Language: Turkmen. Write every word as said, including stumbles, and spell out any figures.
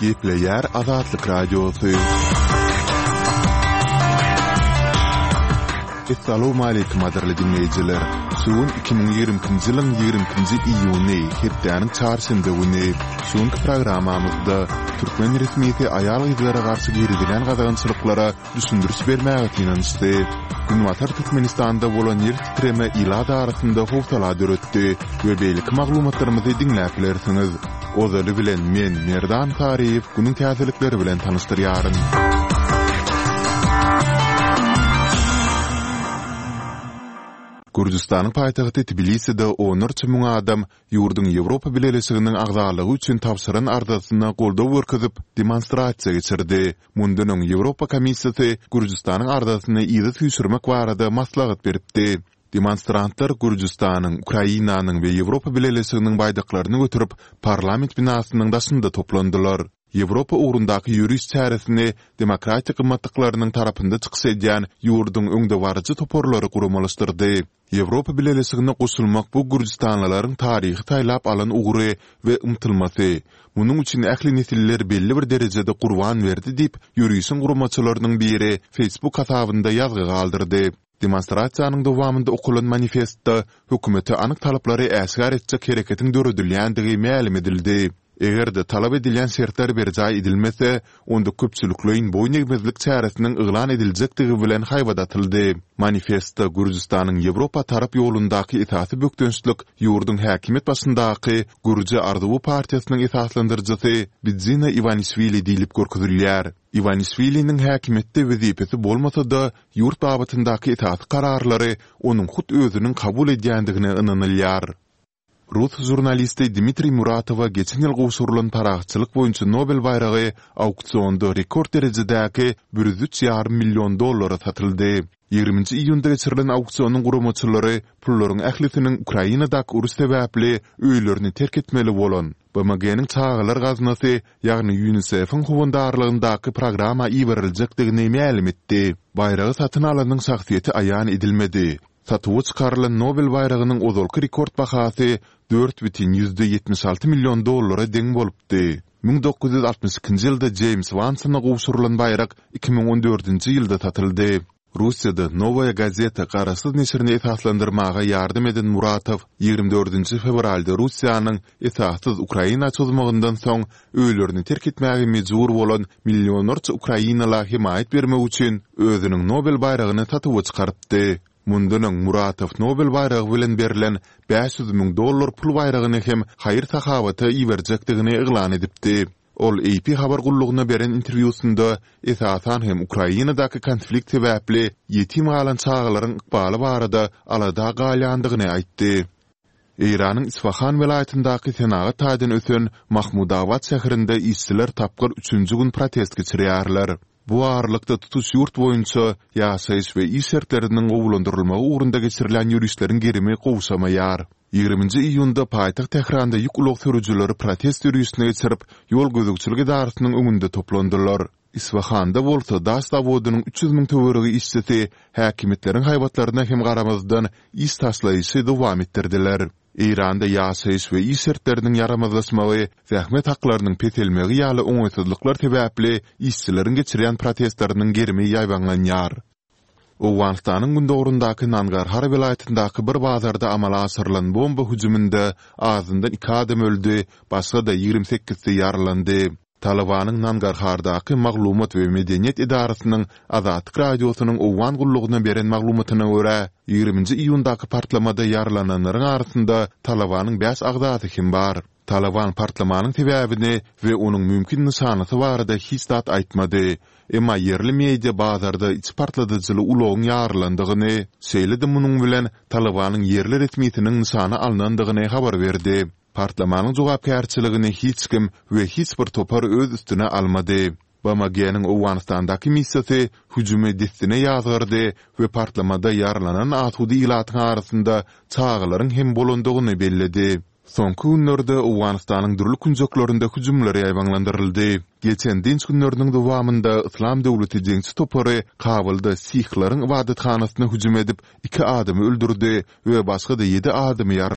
Gepleyer Azatlyk Radiosu. Assalamu alaykum adarly dinleyijiler. Suun iki ming ýigrimkinji ýylyň ýigrimkinji iýuny hepdeniň çarşynda güni şonky programamyzda türkmen resmiýeti aýal gyzlara garşy girilen gadagançylyklara düşündürüş bermäge tinanysty. Günwatar Türkmenistanda bolan ýer titreme ilada arasynda howtala döretdi we beýlik maglumatlarymyzy dinläplersiňiz. Ozaly bilen men Merdan Tariýew günüň täzelikleri bilen tanışdyrýaryn. Gürjistanyň paýtagty Tbiliside on üç müň adam ýurdun Ýewropa Birleşiginiň agzalygy üçin tapşyran ardasyna goldaw görkezip demonstrasiýa geçirdi. Mundunyň Ýewropa Komissiýasy Gürjistanyň ardasyny ýygy süýşürmek barada maslahat beripdi. Demonstrantlar Gürjistanyň, Ukrainanyň we Ýewropa Birleşiginiň baýdaklaryny götürüp parlament binasynyň daşynda toplandylar. Ýewropa ugrundaky ýürüş çäresini demokratik gymmatlyklarynyň tarapynda çykyş edýän ýurdun öňde barjy toporlary guramalaşdyrdy. Ýewropa Birleşigine goşulmak bu Gürjistanlylaryň taryhy taýlap alan ugry we umtylmasy. Munyň üçin ähli nesiller belli bir derejede gurban berdi diýip ýürüýüşiň guramaçylarynyň biri Facebook hasabynda ýazgy galdyrdy. Demonstrasiýanyň dowamında okulan manifestde hökümeti anyk talaplary äsgär etjek hereketiň döredilýändigi ma'lum edildi. Egerde talap edilen şertler berjay edilmese, onda köpçülüklerin boyun egmezlik çäresiniň yglan ediljekdigi bilen haýbadatyldy. Manifestda Gürjistanyň Ýewropa tarap ýolundaky itaty bökdönçlük ýurdun häkimet başyndaky Gürji Arduwy partiýasynyň esaslandyrjysy Bidzina Ivanishvili diýilip görkezilýär. Ivanishviliň häkimetde wezipesi bolmasa-da ýurt babatyndaky itaty kararlary onuň hut özüniň kabul edýändigine ynanylýar. Rus jurnalisti Dmitri Muratova geçen ýyl gowşurulan paragçylyk boýunça Nobel baýragy auksionda rekord derejedäki bir yüz üç ýarym million dollara satyldy. ýigriminji iýunda geçirilen auksionuň guramaçylary pullaryň ählisiniň Ukrainadaky urus sebäpli öýlerini terk etmeli bolan B M G'niň çağalar gaznasy, ýagny UNICEF'in howandarlygyndaky programa iýeriljekdigini ma'lum etdi. Baýragy satyn alanyň şahsiýeti aýan edilmedi. Satywy çykarylan Nobel baýragynyň ozalky rekord bahasy dört бүтүн yüzde ýetmiş alty million dollara deň bolupdy. ming dokuz ýüz altymyş ikinji ýylda James Wansona gowşurulan baýrak iki ming on dördünji ýylda satyldy. Russiýada Novaya Gazeta garasyz neşrini esaslandyrmaga ýardym eden Muratov ýygrimi dördünji fevralda Russiýanyň esassız Ukraina çözmegininden soň öýlerini terk etmäge mejbur bolan millionlarça Ukrainalar himayet bermek üçin özüniň Nobel baýragyny satyp çykarypdy. Mundunyň Muratov Nobel baýragy bilen berilen beş yüz müň dollar pul baýragyny hem haýyr sahabaty iberjekdigini eglan edipdi. Ol A P habar gullugyna beren interwýusynda esasan hem Ukrainadaky konflikt sebäpli ýetim galan çağalaryň ykbaly barada alada galýandygyny aýtdy. Iranyň Isfahan welaýatyndaky senagat taýdan ösen Mahmudabad şäherinde işçiler tapgyr üçünji gün protest geçirýärler. Bu ağırlıkta tutuş yurt boyunca ýaşaýyş we iş şertleriniň gowulandyrylmagy ugrunda geçirilen ýürüýüşleriň gerimi gowşamaýar. ýigriminji iýunda paýtagt Tehranda ýük ulug sürüjüleri protest ýürüýüşine geçirip ýol gözükçüligi idarysynyň öňünde toplandylar. Isfahanda bolsa daş zawodynyň üç yüz müň töweregi işçisi häkimetleriň haýbatlaryna hem garamazdan iş taşlaýyşy dowam etdirdiler. İranda ýaşaýyş we iş şertleriniň yaramazlaşmagy, zähmet haklarynyň petelmegi ýaly oňaýsızlyklar sebäpli işçileriň geçirýän protestlarynyň gerimi ýaýbanlanýar. Owganistanyň gündogrundaky Nangarhar welaýatyndaky bir bazarda amala asyrylan bomba hüjüminde azyndan iki adam öldü, başga da ýigrim sekizde ýaralandy. Talabanyň Nangarhardaky maglumat we medeniýet idarasynyň Azatlyk radiosynyň Owgan gullugyna beren maglumatyna görä, ýigriminji iýundaky partlamada ýaralananlaryň arasynda Talabanyň beş agzasy hem bar. Talaban partlamanyň sebäbini we onuň mümkin nişanasy barada hiç zat aýtmady. Emma yerli media bazarda iç partladyjyly ulogyň ýaralandygyny, şeýle-de munyň bilen Talabanyň yerli resmiýetiniň nişany alnandygyny habar berdi. Partlamanyň jogapkärçiligini hiç kim we hiç bir topar öz üstüne almady. B M G'niň Owganistandaky missiýasy hüjüme destine ýazgyrdy we partlamada ýaralanan asudy ilatyň arasynda çağalaryň hem bolandygyny belledi. Soňky günlerde Owganistanyň dürli künjeklerinde hüjümler ýaýbanlandyryldy. Geçen dinç günleriniň dowamında Islam döwleti jeňsi topary Kabulda Sihlaryň ibadatxanasyna hüjüm edip iki adamy öldürdi we başga da ýedi adamy